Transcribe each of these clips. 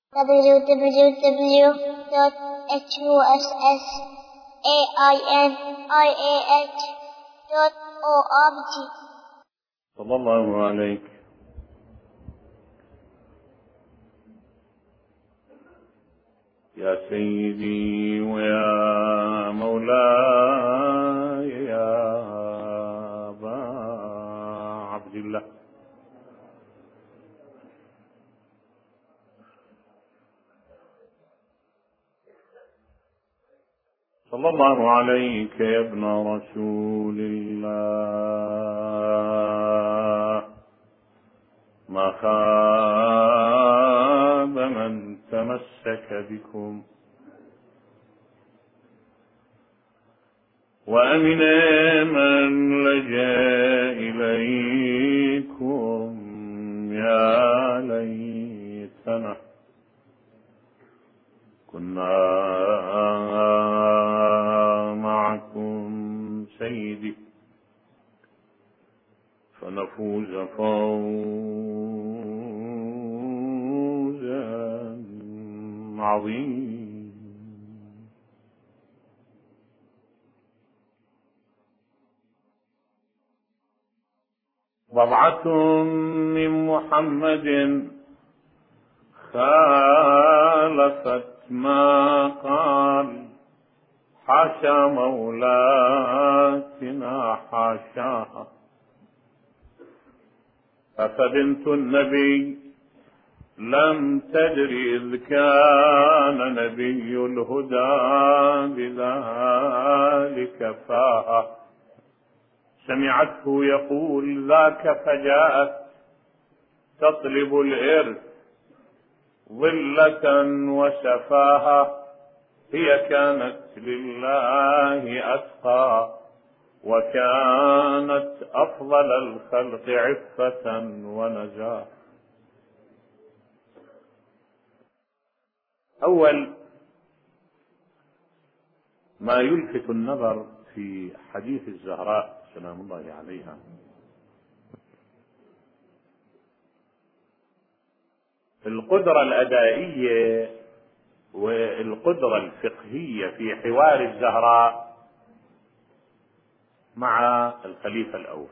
www.husainiah.org. صلى الله عليك يا سيدي ويا مولاي يا أبا عبد الله. صلى الله عليك يا ابن رسول الله. ما خاب من تمسك بكم وأمن من لجأ إليكم. يا ليتنا كنا معكم سيدي فنفوز فوزا عظيما. بضعة من محمد خالفت ما قال. حاشا مولاتنا حاشاها. أفبنت النبي لم تدر إذ كان نبي الهدى بذلك فاها. سمعته يقول ذاك فجاءت تطلب الإرث ظلة وسفاها. هي كانت لله أتقى وكانت أفضل الخلق عفة ونزاهة. أول ما يلفت النظر في حديث الزهراء سلام الله عليها القدرة الأدائية والقدرة الفقهية في حوار الزهراء مع الخليفة الأول.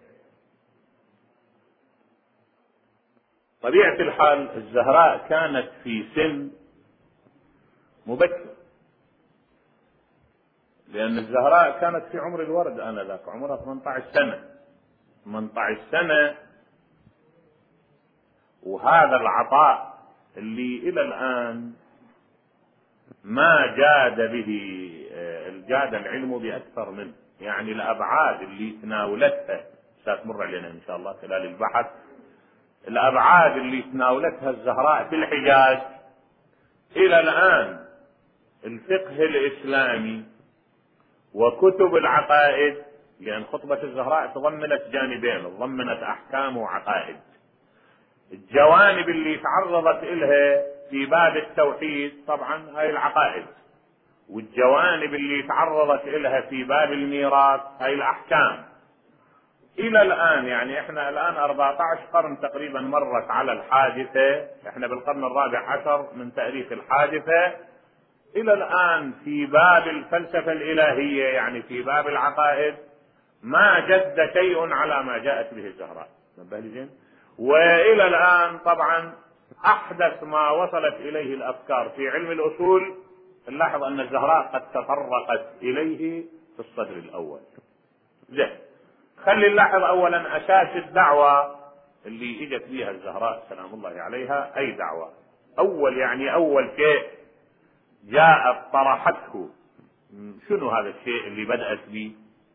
طبيعة الحال الزهراء كانت في سن مبكر، لأن الزهراء كانت في عمر الورد آنذاك، عمرها 18 سنة. 18 سنة، وهذا العطاء اللي إلى الآن ما جاد به جاد العلم بأكثر منه، يعني الأبعاد اللي تناولتها ستمر علينا إن شاء الله خلال البحث. الأبعاد اللي تناولتها الزهراء في الحجاز إلى الآن الفقه الإسلامي وكتب العقائد، لأن خطبة الزهراء تضمنت جانبين، تضمنت أحكام وعقائد. الجوانب اللي تعرضت إلها في باب التوحيد طبعا هاي العقائد، والجوانب اللي تعرضت إلها في باب الميراث هاي الأحكام. إلى الآن يعني إحنا الآن 14 قرن تقريبا مرت على الحادثة، إحنا بالقرن الرابع عشر من تاريخ الحادثة. إلى الآن في باب الفلسفة الإلهية يعني في باب العقائد ما جد شيء على ما جاءت به الزهراء. وإلى الآن طبعا أحدث ما وصلت إليه الأفكار في علم الأصول، نلاحظ أن الزهراء قد تطرقت إليه في الصدر الأول. زين، خلي نلاحظ أولا أساس الدعوة اللي إجت بها الزهراء سلام الله عليها. أي دعوة؟ أول شيء جاءت طرحته. شنو هذا الشيء اللي بدأت به؟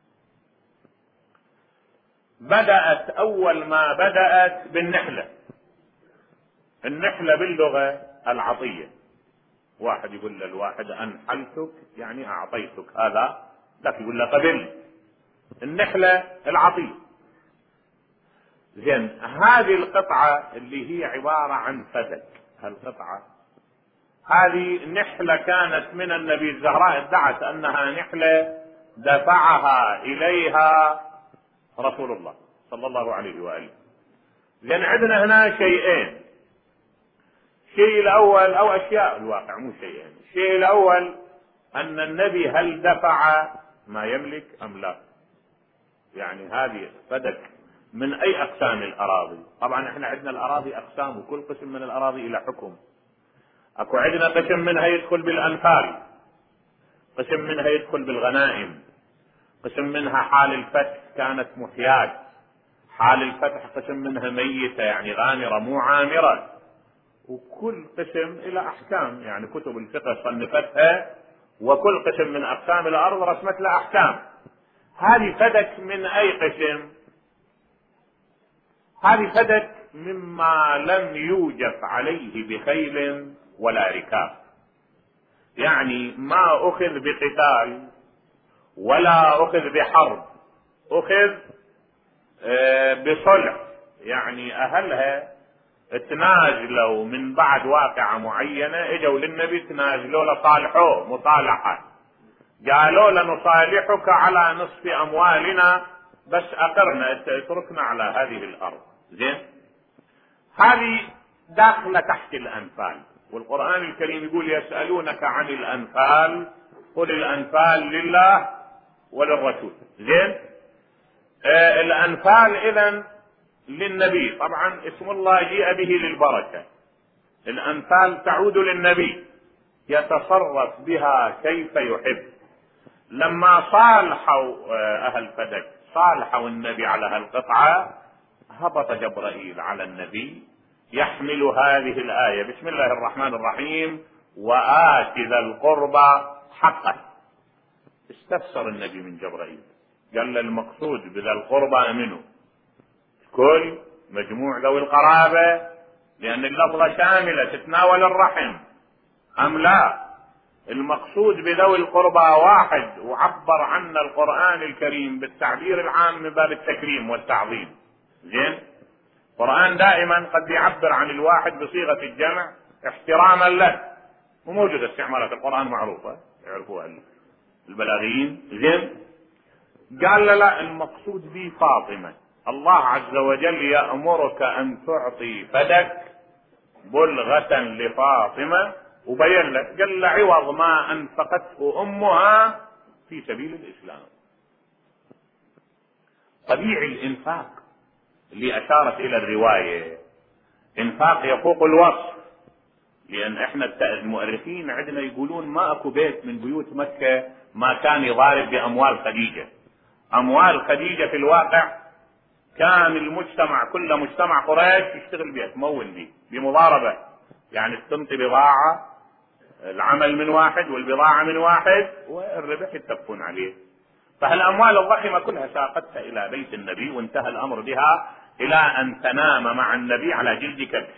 بدأت أول ما بدأت بالنحلة. النحلة باللغة العطية. واحد يقول للواحد أنحلتك يعني أعطيتك، هذا ذاك يقول له قبل. النحلة العطية. زين، هذه القطعة اللي هي عبارة عن فدك، هالقطعة هذه نحلة كانت من النبي. الزهراء ادعت أنها نحلة دفعها إليها رسول الله صلى الله عليه وآله. لأن عندنا هنا شيئين. الشيء الأول أو أشياء الواقع مو شيء يعني. الشيء الأول أن النبي هل دفع ما يملك أم لا؟ يعني هذه فدك من أي أقسام الأراضي؟ طبعا احنا عندنا الأراضي أقسام، وكل قسم من الأراضي إلى حكم. أكو عندنا قسم منها يدخل بالأنفال، قسم منها يدخل بالغنائم، قسم منها حال الفتح كانت محيات، حال الفتح قسم منها ميتة يعني غامرة مو عامرة، وكل قسم إلى أحكام. يعني كتب الفقه صنفتها، وكل قسم من أقسام الأرض رسمت لها أحكام. هذه فدك من أي قسم؟ هذه فدك مما لم يوجف عليه بخيل ولا ركاب، يعني ما أخذ بقتال ولا أخذ بحرب، أخذ بصلح. يعني أهلها تنازلوا من بعد واقعة معينة، اجوا للنبي تنازلوا لصالحوه مصالحة، قالوا لنصالحك على نصف أموالنا بس أقرنا اتركنا على هذه الأرض. زين، هذه داخلة تحت الأنفال. والقرآن الكريم يقول يسألونك عن الأنفال قل الأنفال لله وللرسول. زين، الأنفال إذن للنبي، طبعا اسم الله جيء به للبركة. الأنفال تعود للنبي يتصرف بها كيف يحب. لما صالحوا أهل فدك صالحوا النبي على هالقطعة، هبط جبرائيل على النبي يحمل هذه الآية بسم الله الرحمن الرحيم وآت ذا القربى حقه. استفسر النبي من جبرائيل، قال المقصود بذا القربى منه كل مجموع ذوي القرابة، لأن اللفظة شاملة تتناول الرحم، أم لا؟ المقصود بذوي القربى واحد، وعبر عنا القرآن الكريم بالتعبير العام من باب التكريم والتعظيم. زين، القرآن دائما قد يعبر عن الواحد بصيغة الجمع احتراما له، وموجود استعمالات القرآن معروفة يعرفوها البلاغيين. زين، قال لا المقصود به فاطمة. الله عز وجل يأمرك أن تعطي فدك بلغة لفاطمة، وبين لك قال عوض ما أنفقته أمها في سبيل الإسلام. طبيعي الإنفاق اللي أشارت إلى الرواية إنفاق يفوق الوصف، لأن إحنا المؤرخين عندنا يقولون ما أكو بيت من بيوت مكة ما كان يضارب بأموال خديجة. أموال خديجة في الواقع كان المجتمع كله مجتمع قريش يشتغل بها، تمول به بمضاربة، يعني تنطي بضاعة العمل من واحد والبضاعة من واحد والربح يتفقون عليه. فهالأموال الضخمة كلها ساقتها إلى بيت النبي، وانتهى الأمر بها إلى أن تنام مع النبي على جلد كبش.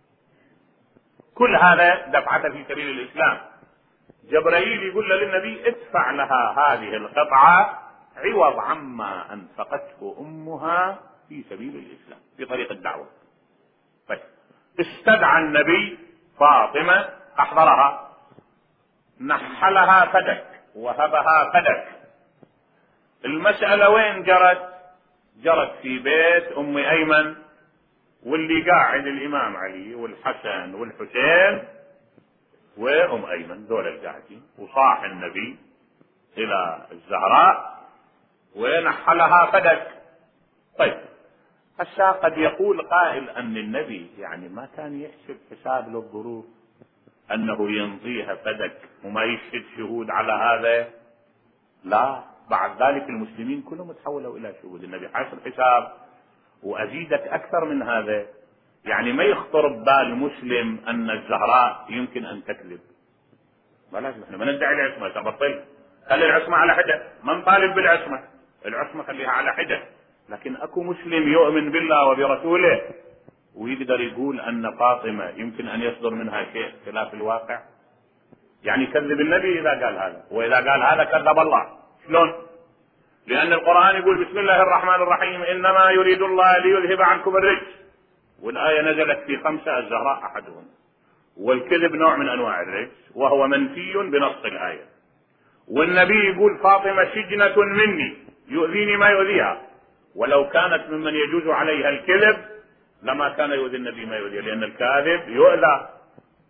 كل هذا دفعته في سبيل الإسلام. جبرائيل يقول للنبي ادفع لها هذه القطعة عوض عما أنفقته أمها في سبيل الإسلام في طريق الدعوة. طيب، استدعى النبي فاطمة أحضرها، نحلها فدك وهبها فدك. المسألة وين جرت؟ جرت في بيت أم أيمن، واللي قاعد الإمام علي والحسن والحسين وأم أيمن دول القاعدين، وصاح النبي إلى الزهراء ونحلها فدك. طيب، هسا قد يقول قائل أن النبي يعني ما كان يحسب حساب للظروف أنه ينطيها فدك وما يشهد شهود على هذا؟ لا، بعد ذلك المسلمين كلهم تحولوا إلى شهود. النبي حاسب حساب. وأزيدك أكثر من هذا، يعني ما يخطر ببال مسلم أن الزهراء يمكن أن تكذب. ما لازم احنا ما ندعي العصمة، تبطل، خلي العصمة على حدة، ما نطالب بالعصمة، العصمة خليها على حدة. لكن أكو مسلم يؤمن بالله وبرسوله ويقدر يقول أن فاطمة يمكن أن يصدر منها شيء خلاف الواقع؟ يعني كذب النبي إذا قال هذا، وإذا قال هذا كذب الله. شلون؟ لأن القرآن يقول بسم الله الرحمن الرحيم إنما يريد الله ليذهب عنكم الرجس، والآية نزلت في 5 الزهراء أحدهم، والكذب نوع من أنواع الرجس وهو منفي بنص الآية. والنبي يقول فاطمة شجنة مني يؤذيني ما يؤذيها، ولو كانت ممن يجوز عليها الكذب لما كان يؤذي النبي ما يؤذيه، لأن الكاذب يؤذى.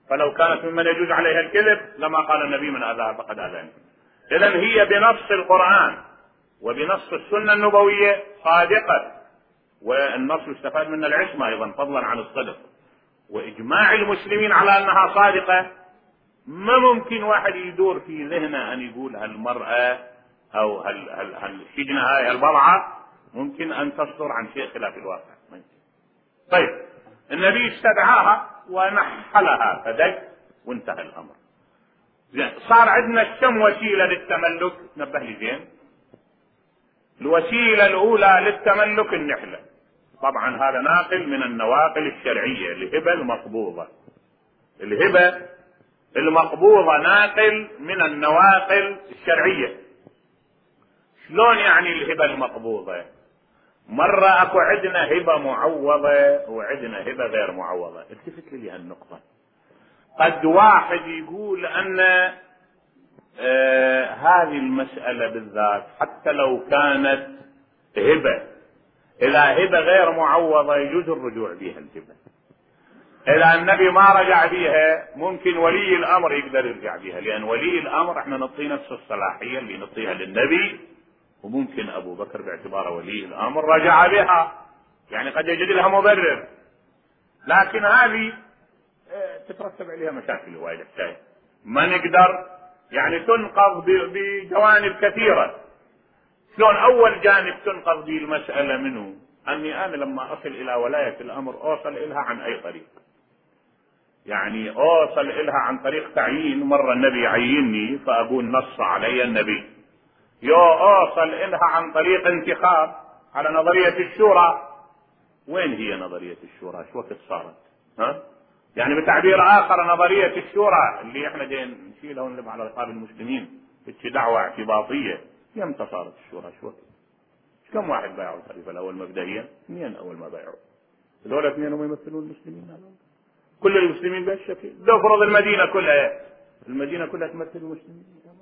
فلو كانت ممن يجوز عليها الكذب لما قال النبي من أذاها فقد أذاني. إذن هي بنص القرآن وبنص السنة النبوية صادقة، والنص يستفاد منه العصمة أيضا فضلا عن الصدق، وإجماع المسلمين على أنها صادقة. ما ممكن واحد يدور في ذهنه أن يقول هالمرأة أو هالشجنة هاي البضعة ممكن أن تصدر عن شيء خلاف الواقع. طيب النبي استدعاها ونحلها فدك وانتهى الأمر. صار عندنا كم وسيلة للتملك؟ نبه لي زين. الوسيلة الأولى للتملك النحلة، طبعا هذا ناقل من النواقل الشرعية، الهبة المقبوضة. الهبة المقبوضة ناقل من النواقل الشرعية. شلون يعني الهبة المقبوضة؟ مرة اكو عندنا هبة معوضة وعندنا هبة غير معوضة. التفت لي هالنقطة. قد واحد يقول ان هذه المسألة بالذات حتى لو كانت هبة إلى هبة غير معوضة يجوز الرجوع بها الهبة. إذا النبي ما رجع بها ممكن ولي الأمر يقدر يرجع بها، لأن ولي الأمر احنا نعطيه نفس الصلاحية اللي نعطيها للنبي، وممكن أبو بكر باعتباره ولي الأمر رجع بها، يعني قد يجد لها مبرر. لكن هذه تترتب عليها مشاكل وايد حكاية ما نقدر يعني تنقض بجوانب كثيرة. شلون؟ أول جانب تنقض به المسألة منه أني أنا لما أصل إلى ولاية الأمر أوصل إلها عن أي طريق، يعني أوصل إلها عن طريق تعيين. مرة النبي عيني فأقول نص علي النبي. أوصل إلها عن طريق انتخاب على نظرية الشورى. وين هي نظرية الشورى؟ شو وقت صارت؟ يعني بتعبير آخر نظرية الشورى اللي احنا جايين نشيلها ونلب على رقاب المسلمين في دعوة اعتباطية. يمتى صارت الشورى؟ شو وقت؟ كم واحد بايعوا الخليفة الأول مبدئيا؟ 2 أول ما بايعوا. هذول 2 هم يمثلون المسلمين. كل المسلمين بهالشكل. لو فرض المدينة كلها تمثل المسلمين.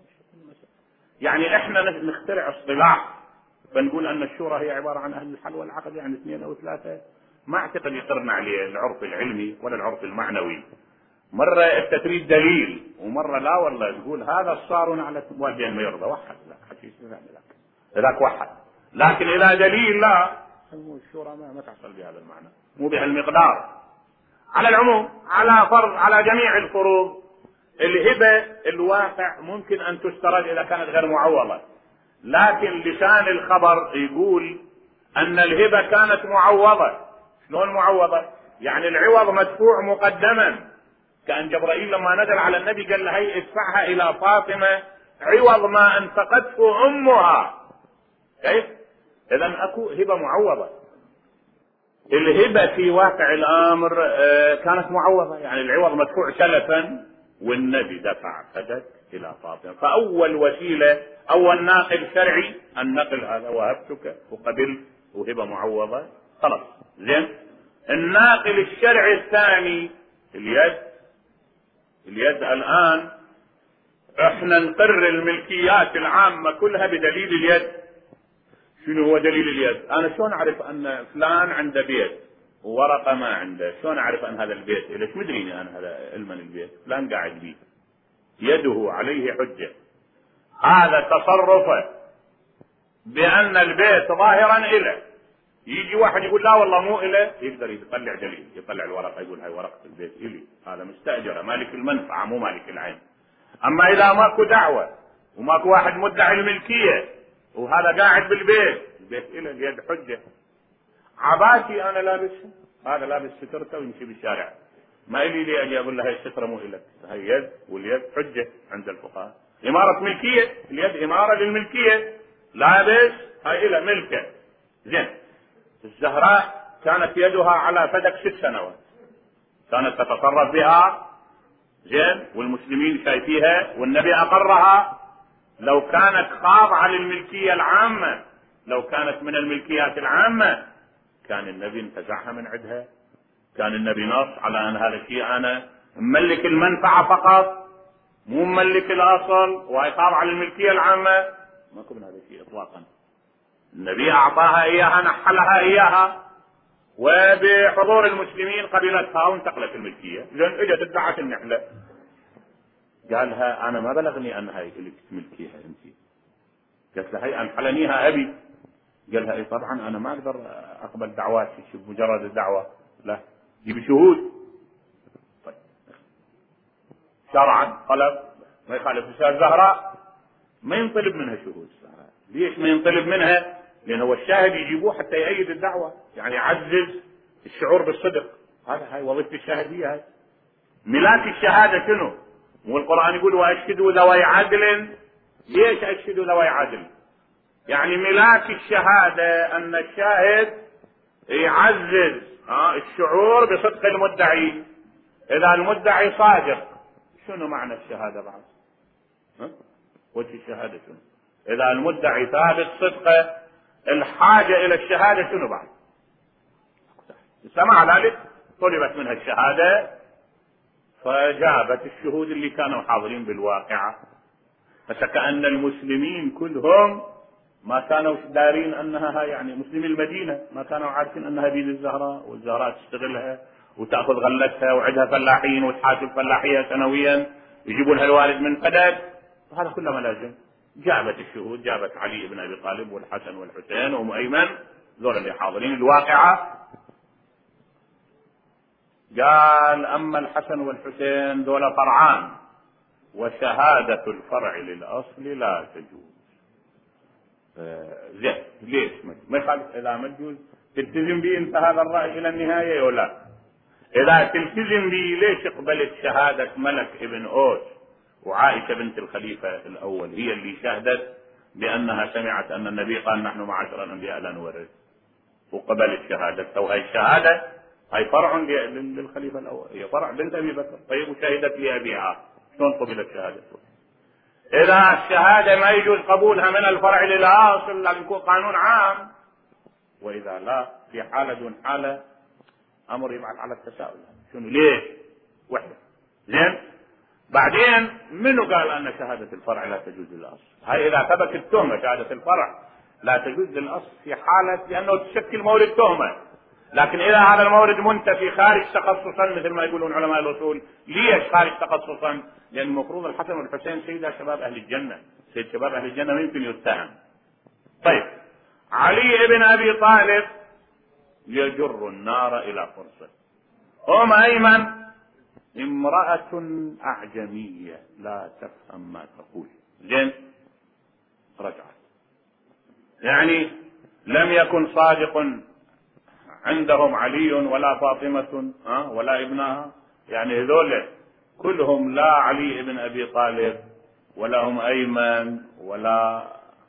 يعني احنا نخترع اصطلاح فنقول أن الشورى هي عبارة عن أهل الحل والعقد، يعني 2 أو 3. ما اعتقد يقرنا عليه العرف العلمي ولا العرف المعنوي. مرة انت تريد دليل ومرة لا والله تقول هذا الصار على والدين ما يرضى وحد. لا حكي ذاك وحد. لكن الى دليل لا، الشورى ما تحصل بهذا المعنى، مو بهالمقدار. على العموم على فرض على جميع الفروض الهبة الواقع ممكن ان تسترد اذا كانت غير معوضة، لكن لسان الخبر يقول ان الهبة كانت معوضة. شلون معوضة؟ يعني العوض مدفوع مقدما، كان جبرائيل لما نزل على النبي قال له هي ادفعها الى فاطمة عوض ما انفقته امها. كيف؟ اذا اكو هبة معوضة. الهبة في واقع الامر كانت معوضة، يعني العوض مدفوع سلفا والنبي دفع فدك الى فاطمة. فاول وسيلة اول ناقل شرعي النقل هذا وهبتك وقبلت وهبة معوضة خلاص زين. الناقل الشرعي الثاني اليد الآن احنا نقرر الملكيات العامة كلها بدليل اليد. شنو هو دليل اليد؟ انا شلون اعرف ان فلان عنده بيت وورقة ما عنده؟ شلون اعرف ان هذا البيت ليش مدريني انا هذا علما البيت فلان قاعد بيه؟ يده عليه حجة. هذا تصرفه بان البيت ظاهرا إله. يجي واحد يقول لا والله مو إله، يقدر يطلع دليل، يطلع الورقة يقول هاي ورقة البيت إلي، هذا مستأجرة مالك المنفعة مو مالك العين. أما إذا ماكو دعوة وماكو واحد مدعي الملكية وهذا قاعد بالبيت، البيت إله اليد حجة. عباتي أنا لابسها، هذا لابس سترته ويمشي بالشارع، ما إلي لي أجي أقول له هاي السترة مو إلك، هاي يد واليد حجة عند الفقهاء. إمارة ملكية، اليد إمارة للملكية، لابس هاي إله ملكه. زين. الزهراء كانت يدها على فدك 6 سنوات، كانت تتصرف بها زين والمسلمين شايفيها والنبي أقرها. لو كانت خاضعة للملكية العامة، لو كانت من الملكيات العامة كان النبي انتزعها من عندها. كان النبي نص على أن هذا الشيء أنا مملك المنفعة فقط مو مملك الأصل وهي خاضعة للملكية العامة. ماكو من هذا الشيء إطلاقا. النبي أعطاها إياها نحلها إياها وبحضور المسلمين قبلتها وانتقلت الملكية. لأن اجت ادعت النحلة، قالها أنا ما بلغني أن هاي اللي تملكيها أنت. قالت له هي أنحلنيها أبي. قال لها إيه طبعا أنا ما أقدر أقبل دعواتي بمجرد الدعوة، لا جيب شهود. طيب شرعا طلب ما يخالف الزهراء ما ينطلب منها شهود. ليش ما ينطلب منها؟ لأن هو الشاهد يجيبوه حتى يأيد الدعوة، يعني يعزز الشعور بالصدق. هاي وظيفة الشاهدية. هاي ملاك الشهادة شنو؟ والقرآن يقول وأشهدوا ذوي عدل. ليش أشهدوا ذوي عدل؟ يعني ملاك الشهادة أن الشاهد يعزز الشعور بصدق المدعي. إذا المدعي صادق شنو معنى الشهادة بعد؟ وجه الشهادة شنو؟ إذا المدعي ثابت صدقه الحاجة إلى الشهادة شنو بعد؟ سمع ذلك طلبت منها الشهادة فجابت الشهود اللي كانوا حاضرين بالواقعة. فكأن المسلمين كلهم ما كانوا دارين أنها يعني مسلمي المدينة ما كانوا عارفين أنها بيد الزهراء، والزهراء تستغلها وتأخذ غلتها وعدها فلاحين وتحاسب فلاحية سنويا يجيبوا لها الوالد من قدر. هذا كله ما لازم. جابت الشهود، جابت علي بن أبي طالب والحسن والحسين ومؤيمن ذول اللي حاضرين الواقعة. قال أما الحسن والحسين ذولا فرعان وشهادة الفرع للأصل لا تجوز. زين ليش ما يخالف؟ إذا ما تجوز تلتزم به أنت هذا الرأي إلى النهاية ولا؟ إذا تلتزم به ليش قبلت شهادة ملك ابن أوس وعائشة بنت الخليفة الأول هي اللي شهدت بأنها سمعت أن النبي قال نحن معاشر الأنبياء لا نورث، وقبلت شهادتها. وهي الشهادة هي فرع للخليفة الأول، هي فرع بنت أبي بكر. طيب وشهدت لأبيها شلون قبلت شهادته؟ إذا الشهادة ما يجوز قبولها من الفرع للأصل لازم يكون قانون عام، وإذا لا في حالة دون حالة أمر يبعث على التساؤل. شنو ليش؟ وحدة. زين بعدين منو قال أن شهادة الفرع لا تجوز للأصل؟ هاي إذا ثبت التهمة شهادة الفرع لا تجوز للأصل في حالة لأنه تشكل مورد تهمة. لكن إذا هذا المورد منتفي خارج تخصصا مثل ما يقولون علماء الأصول. ليش خارج تخصصا؟ لأن المفروض الحسن والحسين سيدا شباب أهل الجنة، سيد شباب أهل الجنة ما يمكن يتهم. طيب علي بن أبي طالب يجر النار إلى فرصة. أم أيمن امرأة أعجمية لا تفهم ما تقول. زين رجعت، يعني لم يكن صادق عندهم علي ولا فاطمة ولا ابنها، يعني هذول كلهم لا علي بن أبي طالب ولا هم أيمن ولا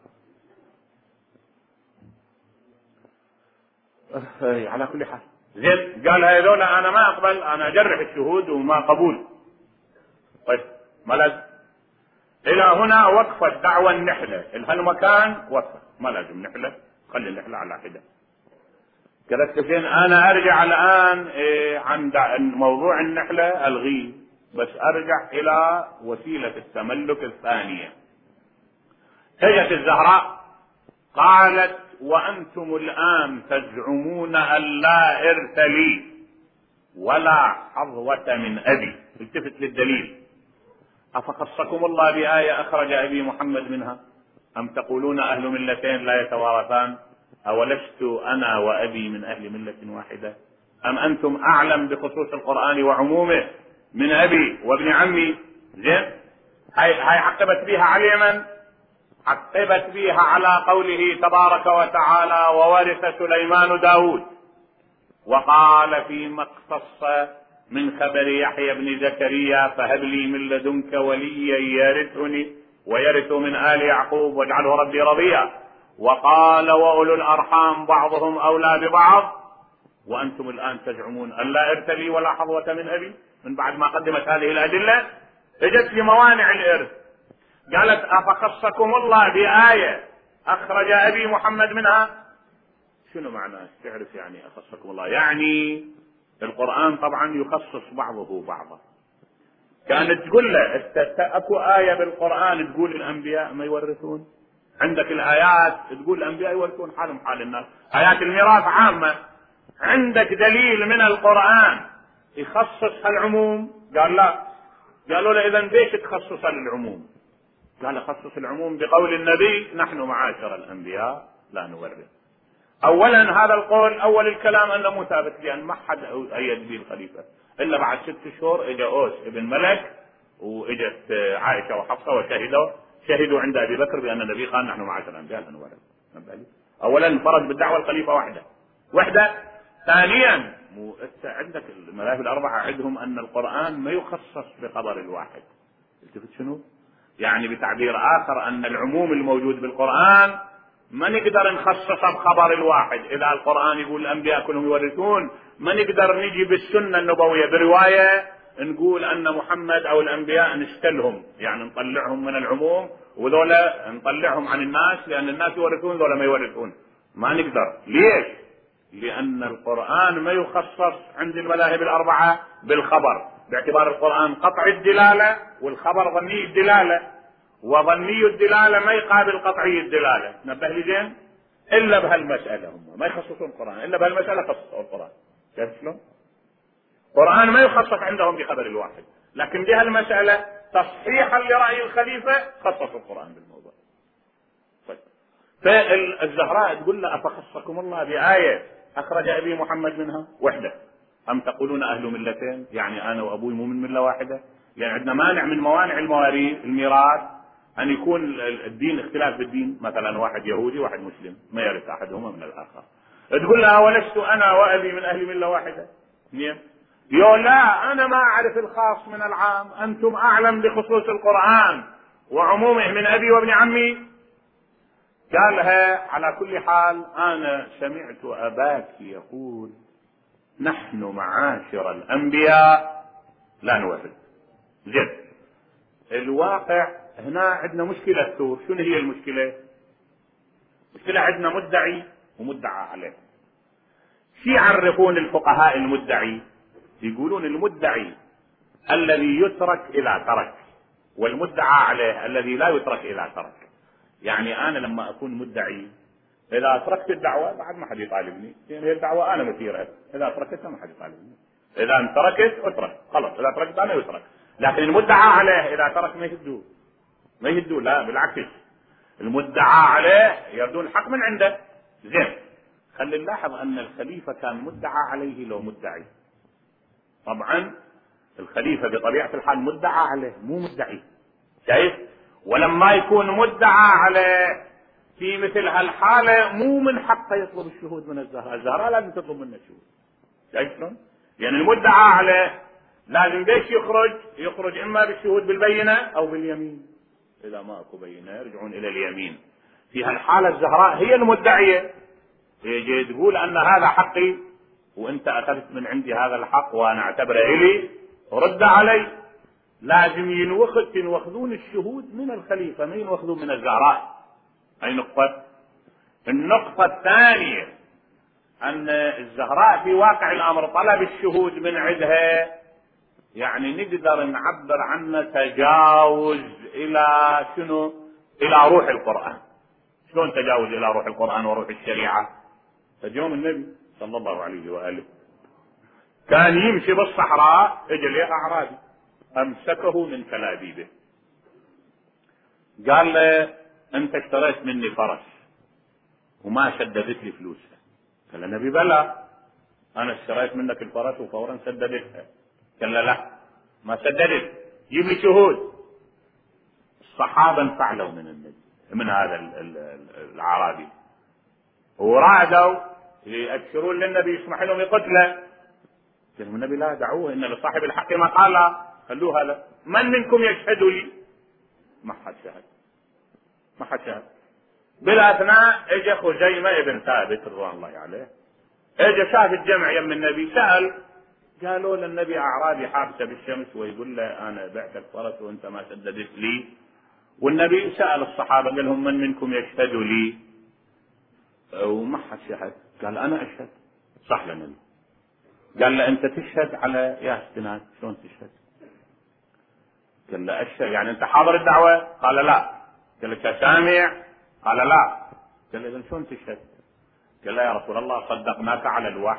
على كل حال. زين قال هذول أنا ما أقبل، أنا أجرح الشهود وما قبول. طيب ما لازم إلى هنا وقفت دعوى النحلة. هالمكان وقفت ما لازم نحلة، خلي النحلة على حدة. قالت زين أنا أرجع الآن عن موضوع النحلة ألغيه، بس أرجع إلى وسيلة التملك الثانية. هجت الزهراء قالت وأنتم الآن تزعمون أن لا إرث لي ولا حظوة من أبي. التفت للدليل. أفخصكم الله بآية أخرج أبي محمد منها أم تقولون أهل ملتين لا يتوارثان أولست أنا وأبي من أهل ملة واحدة أم أنتم أعلم بخصوص القرآن وعمومه من أبي وابن عمي. زين هاي عقبت بها على من؟ عقبت بها على قوله تبارك وتعالى وورث سليمان داود. وقال فيما اختص من خبر يحيى بن زكريا فهب لي من لدنك وليا يرثني ويرث من آل يعقوب واجعله ربي رضيا. وقال وأولو الأرحام بعضهم أولى ببعض وأنتم الآن تزعمون أن لا إرث لي ولا حظوة من أبي. من بعد ما قدمت هذه الأدلة اجت لموانع الإرث قالت أفخصكم الله بآية أخرج أبي محمد منها. شنو معنى تعرف يعني أخصكم الله؟ يعني القرآن طبعا يخصص بعضه بعضا. كانت تقول له اكو آية بالقرآن تقول الأنبياء ما يورثون، عندك الآيات تقول الأنبياء يورثون حالهم حال الناس. آيات الميراث عامة عندك دليل من القرآن يخصص العموم؟ قال لا. قالوا له إذن ليش تخصص العموم؟ قال خصص العموم بقول النبي نحن معاشر الأنبياء لا نورث. أولا هذا القول أول الكلام أنه مو ثابت، لأن ما حد أيد به الخليفة إلا بعد 6 شهور اجى أوس ابن ملك واجت عائشة وحفصة وشهدوا عند أبي بكر بأن النبي قال نحن معاشر الأنبياء لا نورث. أولا انفرد بالدعوة الخليفة وحدة. ثانيا مو عندك المذاهب الأربعة عندهم أن القرآن ما يخصص بخبر الواحد. التفت شنو؟ يعني بتعبير آخر أن العموم الموجود بالقرآن ما نقدر نخصصه بخبر الواحد. إذا القرآن يقول الأنبياء كلهم يورثون ما نقدر نجي بالسنة النبوية برواية نقول أن محمد أو الأنبياء نشتلهم، يعني نطلعهم من العموم وذولا نطلعهم عن الناس، لأن الناس يورثون ذولا ما يورثون. ما نقدر. ليش؟ لأن القرآن ما يخصص عند المذاهب الأربعة بالخبر، باعتبار القرآن قطعي الدلالة والخبر ظني الدلالة، وظني الدلالة ما يقابل قطعي الدلالة. نبه لي زين؟ إلا بهالمسألة هم ما يخصصون القرآن، إلا بهالمسألة خصصوا القرآن. شايف شلون؟ القرآن ما يخصص عندهم بخبر الواحد، لكن بهالمسألة تصحيحا لرأي الخليفة خصصوا القرآن بالموضوع. طيب. فالزهراء تقول له أفخصكم الله بآية أخرج أبي محمد منها وحدة، أم تقولون أهل ملتين؟ يعني أنا وأبوي مو من ملة واحدة؟ يعني عندنا مانع من موانع الميراث أن يكون الدين اختلاف بالدين، مثلا واحد يهودي واحد مسلم ما يرث أحدهما من الآخر. تقول لها ولست أنا وأبي من أهل ملة واحدة؟ يقول لا أنا ما أعرف الخاص من العام، أنتم أعلم بخصوص القرآن وعمومه من أبي وابن عمي. قالها على كل حال أنا سمعت أباك يقول نحن معاشر الأنبياء لا نورث. زين، الواقع هنا عندنا مشكلة ثور. شنو هي المشكلة؟ مشكلة عندنا مدعي ومدعى عليه. شو يعرفون الفقهاء المدعي؟ يقولون المدعي الذي يترك إذا ترك، والمدعى عليه الذي لا يترك إذا ترك. يعني أنا لما أكون مدعي إذا تركت الدعوة بعد ما حد يطالبني، يعني هي الدعوة أنا مثيرها، إذا تركتها ما حد يطالبني. إذا أنت تركت اترك خلاص، إذا تركت أنا يترك. لكن المدعى عليه إذا ترك ما يهدوه، لا بالعكس، المدعى عليه يردون الحق من عنده. زين، خلي نلاحظ أن الخليفة كان مدعى عليه لو مدعي. طبعا الخليفة بطبيعة الحال مدعى عليه مو مدعي، شايف؟ ولما يكون مدعى عليه في مثل هالحالة مو من حقه يطلب الشهود من الزهراء لازم تطلب منه الشهود. شايف شلون؟ يعني المدعى عليه لازم ليش يخرج إما بالشهود بالبينة أو باليمين. إذا ما أكو بينة يرجعون إلى اليمين. في هالحالة الزهراء هي المدعية، يجي تقول أن هذا حقي وأنت أخذت من عندي هذا الحق وأنا أعتبره إلي رد علي. لازم ينوخذون الشهود من الخليفة، ما ينوخذون من الزهراء. أي نقطة. النقطة الثانية أن الزهراء في واقع الأمر طلب الشهود من عندها، يعني نقدر نعبر عنه تجاوز إلى شنو؟ إلى روح القرآن. شلون تجاوز إلى روح القرآن وروح الشريعة؟ فاليوم النبي صلى الله عليه وآله كان يمشي بالصحراء، اجى له أعرابي أمسكه من كلابيبه قال له أنت اشتريت مني فرس وما سددت لي فلوسها. قال النبي بلى، أنا اشتريت منك الفرس وفورا سددتها. قال لا ما سددت، جيب لي شهود. الصحابة انفعلوا من هذا الأعرابي ورادوا يأشرون للنبي يسمح لهم يقتله. قال النبي لا دعوه، إن لصاحب الحق ما قال، خلوه هذا. من منكم يشهد لي؟ ما حد شهد. بالأثناء اجى خزيمة ابن ثابت رضوان الله عليه، اجى شاف الجمع يم النبي، سأل، قالوا للنبي أعرابي حابسه بالشمس ويقول له أنا بعتك فرس وأنت ما سددت لي. والنبي سأل الصحابة قال لهم من منكم يشهد لي؟ وما حد شهد. قال أنا أشهد. صح للنبي. قال له أنت تشهد على يا استناد؟ شلون تشهد؟ قال له أشهد يعني أنت حاضر الدعوة؟ قال لا. قال له سامع؟ قال لا. قال له إذن شلون تشهد؟ قال له يا رسول الله صدقناك على الوحي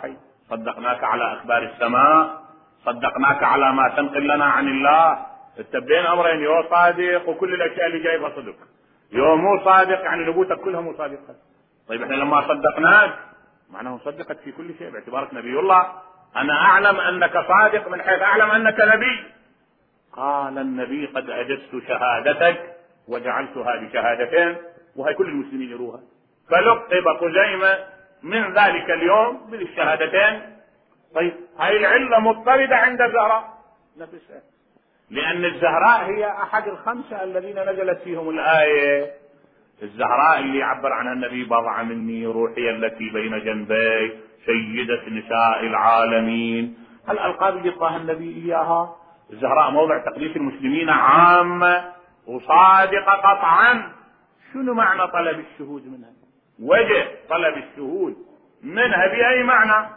صدقناك على اخبار السماء، صدقناك على ما تنقل لنا عن الله. انت بين امرين، يو صادق وكل الاشياء اللي جايبها صدق، يو مو صادق يعني نبوتك كلها مو صادقه. طيب احنا لما صدقناك معناه صدقت في كل شيء باعتبارك نبي الله. انا اعلم انك صادق من حيث اعلم انك نبي. قال النبي قد اجزت شهادتك وجعلتها بشهادتين، وهي كل المسلمين يروها. فلقب خزيمة من ذلك اليوم بالشهادتين. طيب هاي العلة مضطردة عند الزهراء نفسها، لأن الزهراء هي أحد الخمسة الذين نزلت فيهم الآية. الزهراء اللي يعبر عنها النبي بضع مني روحي التي بين جنبي سيدة نساء العالمين. الألقاب اللي يطاها النبي إياها. الزهراء موضع تقديس المسلمين عامة وصادقة قطعا. شنو معنى طلب الشهود منها؟ وجه طلب الشهود منها بأي معنى؟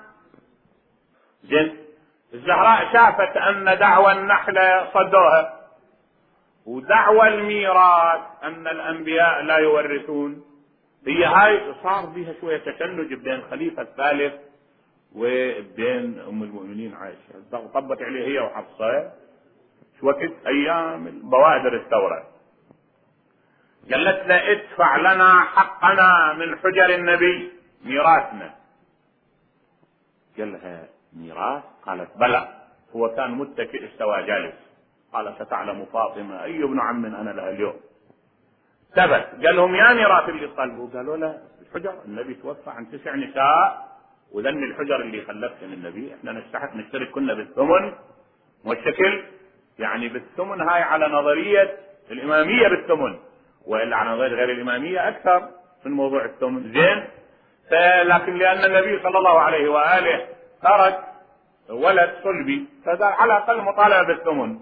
زين، الزهراء شافت أن دعوى النحلة صدوها، ودعوى الميراث أن الأنبياء لا يورثون. هي هاي صار بها شوية تشنج بين الخليفة الثالث وبين أم المؤمنين عائشة. طبت عليه هي وحفصة وقت أيام بوادر الثورة. قالت له ادفع لنا حقنا من حجر النبي ميراثنا. قال لها ميراث؟ قالت بلى. هو كان متكئ استوى جالس. قال ستعلم فاطمة أي ابن عم أنا لها اليوم. ثبت. قال لهم يا ميراث اللي طلبوا. قالوا له الحجر، النبي توفى عن 9 نساء وذن الحجر اللي خلفت من النبي، احنا نستحق نشترك كنا بالثمن والشكل، يعني بالثمن هاي على نظرية الإمامية بالثمن، وإلا على نظرية غير الإمامية أكثر من موضوع الثمن. زين، لكن لأن النبي صلى الله عليه وآله ترك ولد صلبي فقال على الأقل مطالبة بالثمن.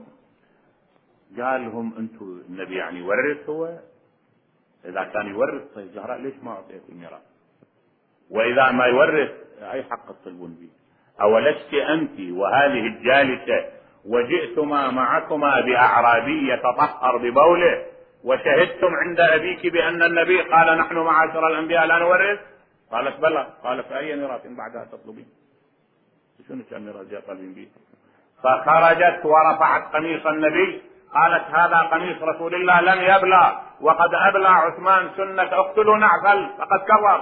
قال لهم أنتم النبي يعني يورث؟ هو إذا كان يورث طيب زهراء ليش ما أعطيت الميراث؟ وإذا ما يورث أي حق تطلبون به؟ أولست أنت وهذه الجالسة وجئتما معكما بأعرابي يتطهر ببوله وشهدتم عند أبيك بأن النبي قال نحن معاشر الأنبياء لا نورث؟ قالت بلى. قال فأي ميراث بعدها تطلبين؟ شنو كان ميراث جاء طالبين به؟ فخرجت ورفعت قميص النبي. قالت هذا قميص رسول الله لم يبلى، وقد أبلى عثمان سنة اقتلوا نعفل فقد كرر.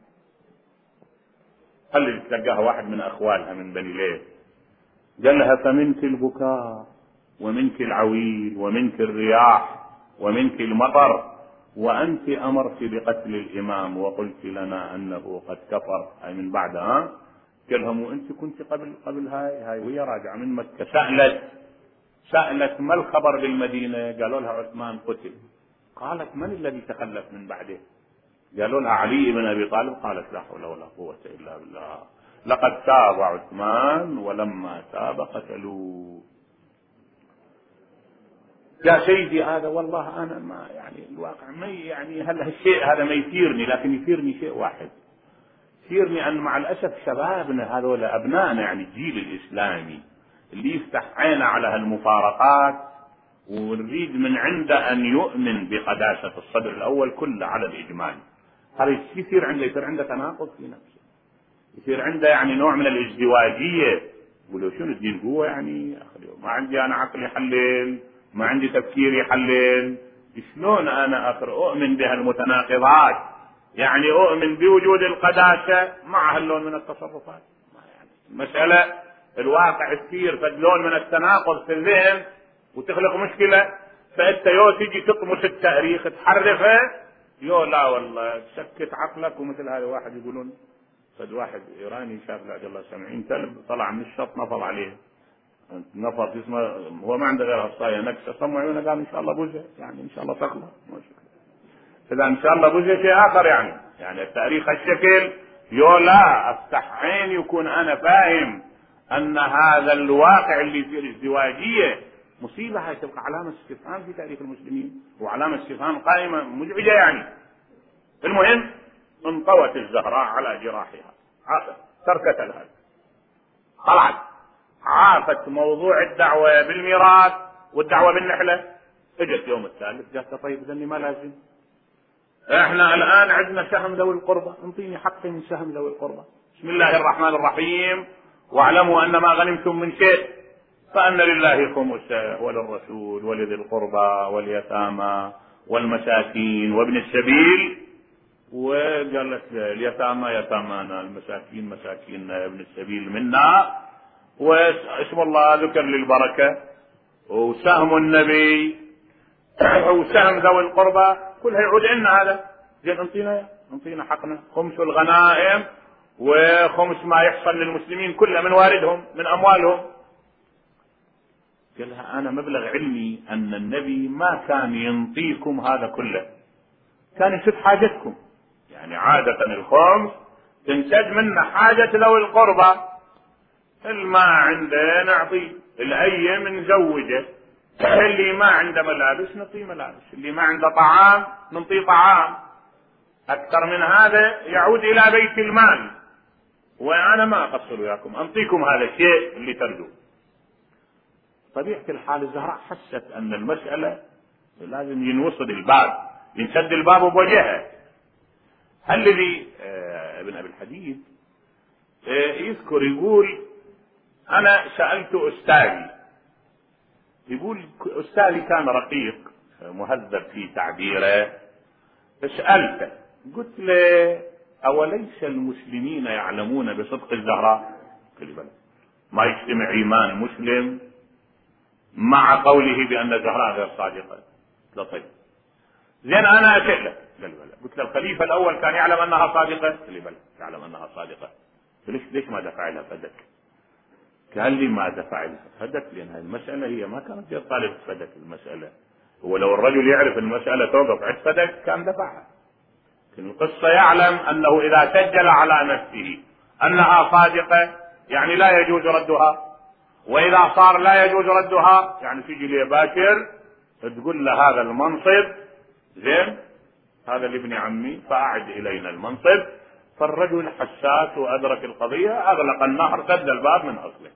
اللي تلقاها واحد من أخوالها من بني ليث قال لها فمنك البكاء ومنك العويل ومنك الرياح ومنك المطر، وأنت أمرت بقتل الإمام وقلت لنا أنه قد كفر، أي من بعدها. قال لهم وأنت كنت قبل هاي وهي راجعة من مكة سألت ما الخبر بالمدينة؟ قالوا لها عثمان قتل. قالت من الذي تخلف من بعده؟ قالوا لها علي بن أبي طالب. قالت لا حول ولا قوة إلا بالله، لقد تاب عثمان ولما تاب قتلوه. يا سيدي هذا والله أنا ما يعني الواقع ما يعني هالشيء هذا ما يثيرني، لكن يثيرني شيء واحد، يثيرني أن مع الأسف شبابنا هذول أبنائنا يعني الجيل الإسلامي اللي يفتح عينه على هالمفارقات ونريد من عنده أن يؤمن بقداسة الصدر الأول كله على الإجمال. هذا يصير عنده تناقض في نفسه، يصير عنده يعني نوع من الازدواجية. يقولوا شنو الدين قوة يعني ما عندي أنا عقل يحلل، ما عندي تفكير يحلل، شلون أنا أؤمن بهالمتناقضات؟ يعني أؤمن بوجود القداسة مع هاللون من التصرفات. يعني مسألة الواقع تصير فلون من التناقض في الذهن وتخلق مشكلة، فأنت يو تجي تطمس التاريخ تحرفه، يو لا والله تسكت عقلك. ومثل هذا واحد يقولون فد واحد إيراني شاف لا الله سامعين كلب طلع من الشط نفض عليه، نفض اسمه هو ما عنده غير هالصاية نكسة صموا عيونه قال إن شاء الله بوجه يعني إن شاء الله تخلص إذا إن شاء الله بوجه شيء آخر يعني التاريخ الشكل يو لا أفتح عين يكون أنا فاهم أن هذا الواقع اللي فيه الازدواجية مصيبة. هاي تبقى علامة استفهام في تاريخ المسلمين وعلامة استفهام قائمة مزعجة يعني. المهم انطوت الزهراء على جراحها، تركت الهدف، طلعت عافت موضوع الدعوة بالميراث والدعوة بالنحلة. اجت يوم الثالث قالت طيب ذني ما لازم، احنا الآن عندنا سهم ذوي القربى، انطيني حقي من سهم ذوي القربى. بسم الله الرحمن الرحيم واعلموا أن ما غنمتم من شيء فأن لله خمسه وللرسول ولذي القربى واليتامى والمساكين وابن السبيل. وقالت اليتامى يتامانا، المساكين مساكيننا، ابن السبيل منا، واسم الله ذكر للبركة، وسهم النبي وسهم ذوي القربى كلها يعود لنا. هذا زين، انطينا حقنا، خمس الغنائم وخمس ما يحصل للمسلمين كله من واردهم من أموالهم. قال لها أنا مبلغ علمي أن النبي ما كان ينطيكم هذا كله، كان يسد حاجتكم. يعني عادة الخمس تنسد منا حاجة ذوي القربى، اللي عنده نعطيه، الأيم نزوجه، اللي ما عنده ملابس نعطيه ملابس، اللي ما عنده طعام نعطيه طعام. أكثر من هذا يعود إلى بيت المال، وأنا ما أقصر وياكم، أنطيكم هذا الشيء اللي ترجوه. طبيعة الحال الزهراء حست أن المسألة لازم ينوصل الباب، ينسد الباب بوجهها. الذي ابن أبي الحديد يذكر يقول أنا سألت أستاذي، يقول أستاذي كان رقيق مهذب في تعبيره، فسألته قلت له أوليس المسلمين يعلمون بصدق الزهراء؟ قال لي ما يجتمع إيمان مسلم مع قوله بأن الزهراء غير صادقة. لا طيب زين أنا أسألك. قال لي قلت له الخليفة الأول كان يعلم أنها صادقة؟ قال لي بلى يعلم أنها صادقة. ليش ما دفع لها فدك؟ قال لي ما دفع لها فدك لأن هذه المسألة هي ما كانت غير طالبة فدك. المسألة هو لو الرجل يعرف المسألة توقف عند فدك كان دفعها. لكن القصة يعلم أنه إذا سجل على نفسه أنها صادقة يعني لا يجوز ردها، وإذا صار لا يجوز ردها يعني تيجي لي باكر تقول له هذا المنصب زين، هذا لابن عمي فأعد إلينا المنصب. فالرجل حساس وأدرك القضية، أغلق النهر سد الباب من أصله.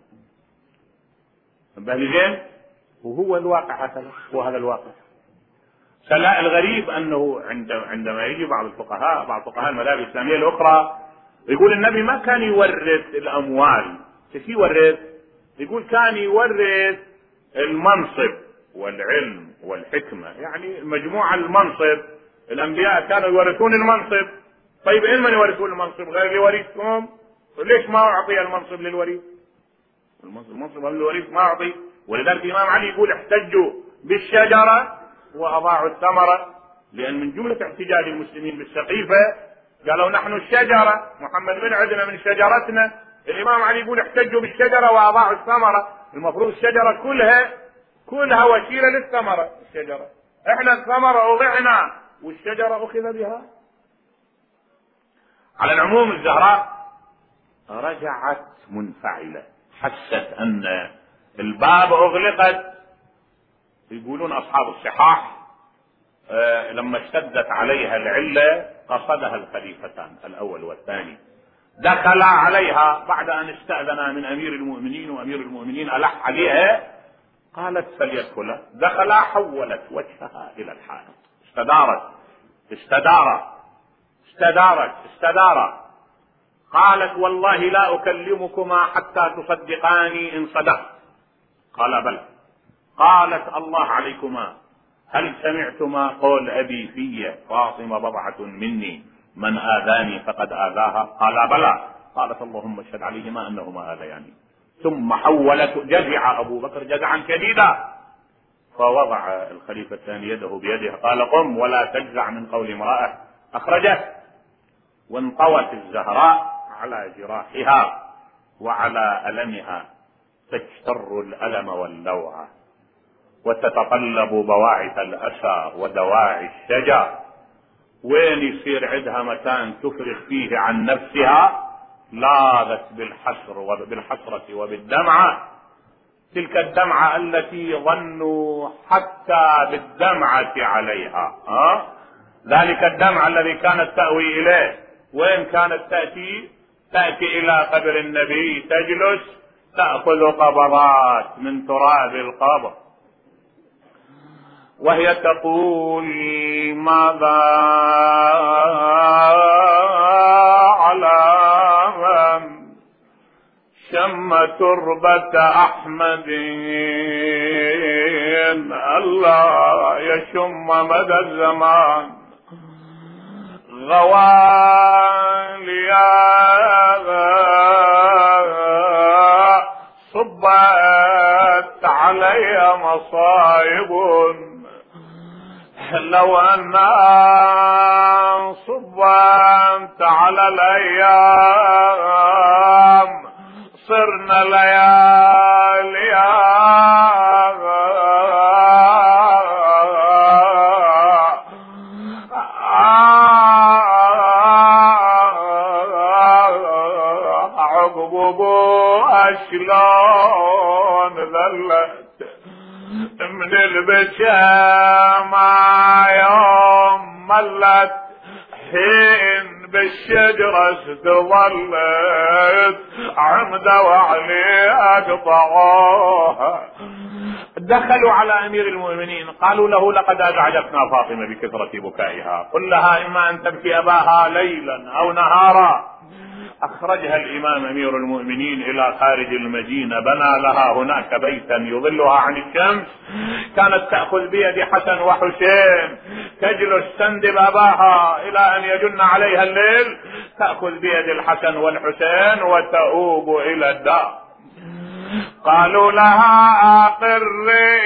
زين، وهو الواقع هكذا، وهذا الواقع. فلا الغريب أنه عندما يجي بعض فقهاء المذاهب الإسلامية الأخرى يقول النبي ما كان يورث الأموال. كيف يورث؟ يقول كان يورث المنصب والعلم والحكمة، يعني مجموعة المنصب. الأنبياء كانوا يورثون المنصب. طيب إن من يورثون المنصب غير يورثهم؟ ليش ما أعطي المنصب للوريث؟ المنصب للوريث ما أعطي. ولذلك الإمام علي يقول احتجوا بالشجرة وأضاعوا الثمرة، لأن من جملة احتجاج المسلمين بالسقيفة قالوا نحن الشجرة، محمد بن عدنا من شجرتنا. الإمام علي يقول احتجوا بالشجرة وأضاعوا الثمرة. المفروض الشجرة كلها وسيلة للثمرة. الشجرة احنا الثمرة أضعنا والشجرة أخذ بها. على العموم الزهراء رجعت منفعلة، حست أن الباب أغلقت. يقولون أصحاب الصحاح لما اشتدت عليها العلة قصدها الخليفتان الأول والثاني، دخل عليها بعد أن استأذنا من أمير المؤمنين، وأمير المؤمنين ألح عليها، قالت فليدخل. دخل حولت وجهها إلى الحائط، استدارت. قالت والله لا أكلمكما حتى تصدقاني إن صدقت. قال بلى. قالت الله عليكما، هل سمعتما قول أبي في فاطمة بضعة مني، من آذاني فقد آذاها؟ قال بلى. قالت اللهم اشهد عليهما أنهما آذياني. ثم حولت، جزع أبو بكر جزعا شديدا، فوضع الخليفة الثاني يده بيده قال قم ولا تجزع من قول امرأة. أخرجه، وانطوت الزهراء على جراحها وعلى ألمها، تجتر الألم واللوعة وتتقلب بواعث الأسى ودواعي الشجا. وين يصير عندها مكان تفرغ فيه عن نفسها لاغت بالحسرة وبالدمعة، تلك الدمعة التي ظنوا حتى بالدمعة عليها. ذلك الدمع الذي كانت تأوي إليه وين كانت تأتي إلى قبر النبي، تجلس تأخذ قبضات من تراب القبر وهي تقول ماذا على تربة أحمد الله يشم مدى الزمان غواليا صبت علي مصائب لو أنها صبت على الأيام صرنا لياليا عقب شلون ذلت من البشامة يوم ملت حين بالشجرة ظلت عمدة وعلي أقطعوها. دخلوا على أمير المؤمنين قالوا له لقد أزعجتنا فاطمة بكثرة بكائها، قل لها إما أن تبكي أباها ليلا أو نهارا. أخرجها الإمام أمير المؤمنين إلى خارج المدينة، بنى لها هناك بيتا يظلها عن الشمس، كانت تأخذ بيد حسن وحسين تجلس تندب أباها إلى أن يجن عليها الليل، تأخذ بيد الحسن والحسين وتؤوب إلى الدار. قالوا لها أقري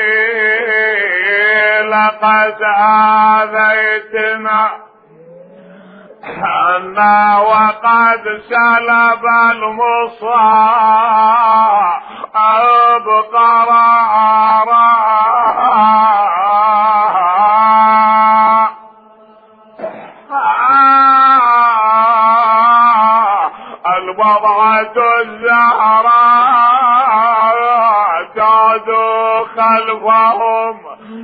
لقد آذيتنا أنا وقد سلب المصاب قرارا البضعة الزهراء تعدو خلفهم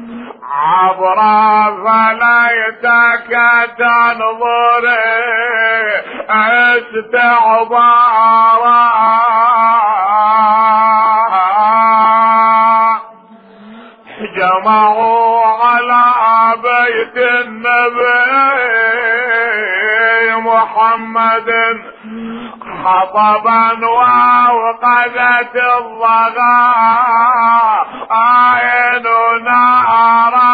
عبرا فليتك تنظر استعبارا. جمعوا على بيت النبي محمد حطبا ووقدت الضغائن نارا.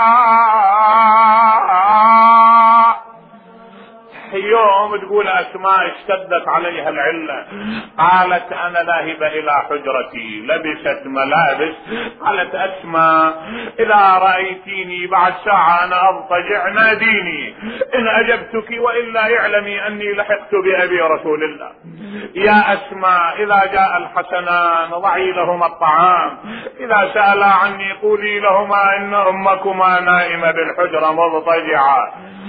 يوم تقول أسماء اشتدت عليها العلة، قالت أنا ذاهبة إلى حجرتي، لبست ملابس، قالت أسماء إذا رأيتيني بعد ساعة أنا أضطجع ناديني إن أجبتك، وإلا اعلمي أني لحقت بأبي رسول الله. يا أسماء إذا جاء الحسنان ضعي لهما الطعام، إذا سألا عني قولي لهما إن أمكما نائمة بالحجرة مضطجعة.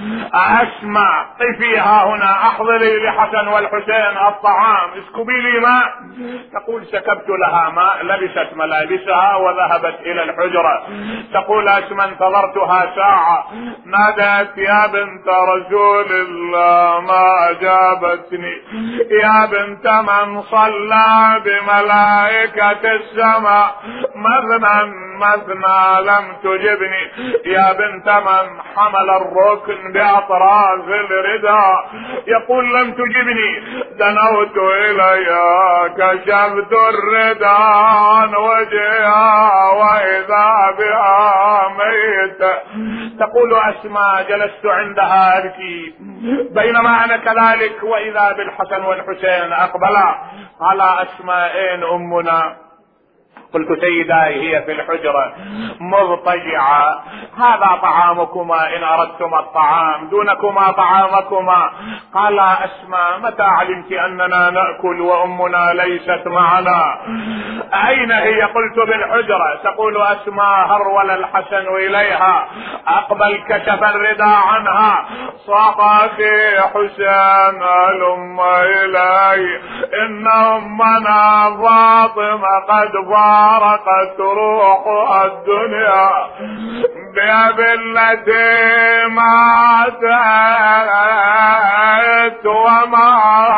أسمع قفيها هنا، أحضري لحسن والحسين الطعام، اسكبي لي ماء. تقول سكبت لها ماء، لبست ملابسها وذهبت إلى الحجرة. تقول أسمع انتظرتها ساعة، نادت يا بنت رسول الله ما أجابتني، يا بنت من صلى بملائكة السماء مثنى مثنى لم تجبني، يا بنت من حمل الركن بأطراف الرداء يقول لم تجبني، دنوت إليها كشفت الرداء عن وجهها وإذا بها ميتة. تقول أسماء جلست عندها أبكي بينما أنا كذلك وإذا بالحسن والحسين أقبلا. قال أسماء أين أمنا؟ قلت سيداي هي في الحجرة مضطجعة، هذا طعامكما إن أردتم الطعام، دونكما طعامكما. قال أسماء متى علمت أننا نأكل وأمنا ليست معنا؟ أين هي؟ قلت بالحجرة. تقول أسماء هرول الحسن إليها، أقبل كشف الرداء عنها، صاح في حسين الأم إلي إن أمنا فاطمة قد فارقت روحها الدنيا بأبي التي ماتت وما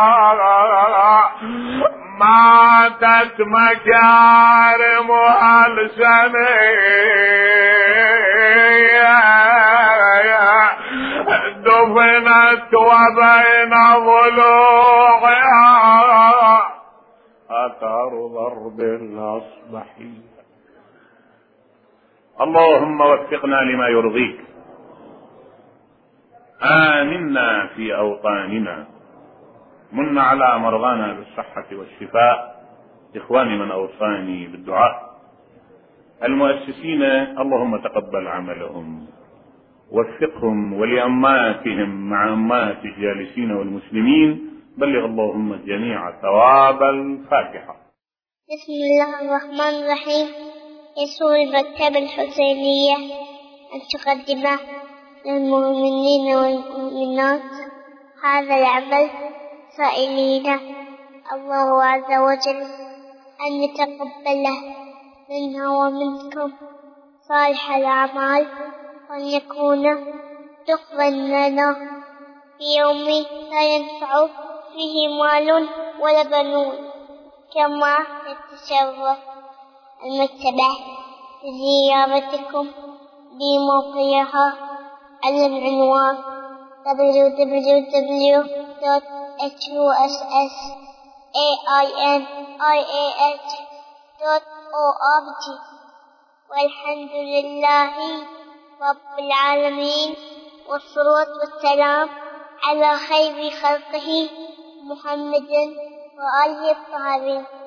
ماتت مكارم ألسنية دفنت وبين ضلوعها كرضرب الأصبحي. اللهم وفقنا لما يرضيك. آمنا في أوطاننا. من على مرضانا بالصحة والشفاء. إخواني من أوصاني بالدعاء المؤسسين، اللهم تقبل عملهم، وفقهم ولأماتهم مع أمات الجالسين والمسلمين. بلغ اللهم الجميع ثواب الفاتحة. بسم الله الرحمن الرحيم. يسر المكتبة الحسينية أن تقدم للمؤمنين والمؤمنات هذا العمل، سائلين الله عز وجل أن يتقبله منا ومنكم صالح الأعمال، وأن يكون تقبل لنا في يوم لا ينفع فيه مال ولا بنون. كما يتشرف المكتبة بزيارتكم بموقعها على العنوان www.hussainih.org. والحمد لله رب العالمين، والصلاة والسلام على خير خلقه محمد وآله الطاهرين.